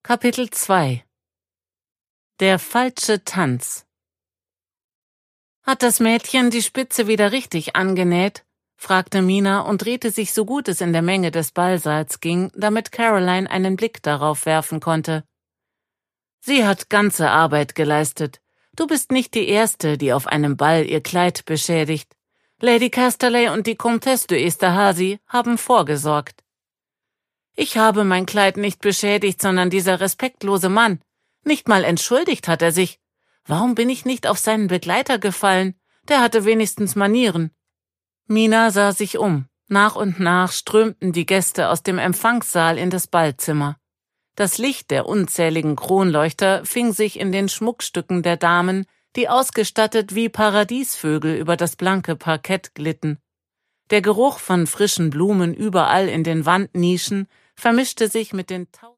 Kapitel 2 Der falsche Tanz. »Hat das Mädchen die Spitze wieder richtig angenäht?« fragte Mina und drehte sich, so gut es in der Menge des Ballsaals ging, damit Caroline einen Blick darauf werfen konnte. »Sie hat ganze Arbeit geleistet. Du bist nicht die Erste, die auf einem Ball ihr Kleid beschädigt. Lady Casterly und die Comtesse de Esterhazy haben vorgesorgt.« »Ich habe mein Kleid nicht beschädigt, sondern dieser respektlose Mann. Nicht mal entschuldigt hat er sich. Warum bin ich nicht auf seinen Begleiter gefallen? Der hatte wenigstens Manieren.« Mina sah sich um. Nach und nach strömten die Gäste aus dem Empfangssaal in das Ballzimmer. Das Licht der unzähligen Kronleuchter fing sich in den Schmuckstücken der Damen, die ausgestattet wie Paradiesvögel über das blanke Parkett glitten. Der Geruch von frischen Blumen überall in den Wandnischen vermischte sich mit den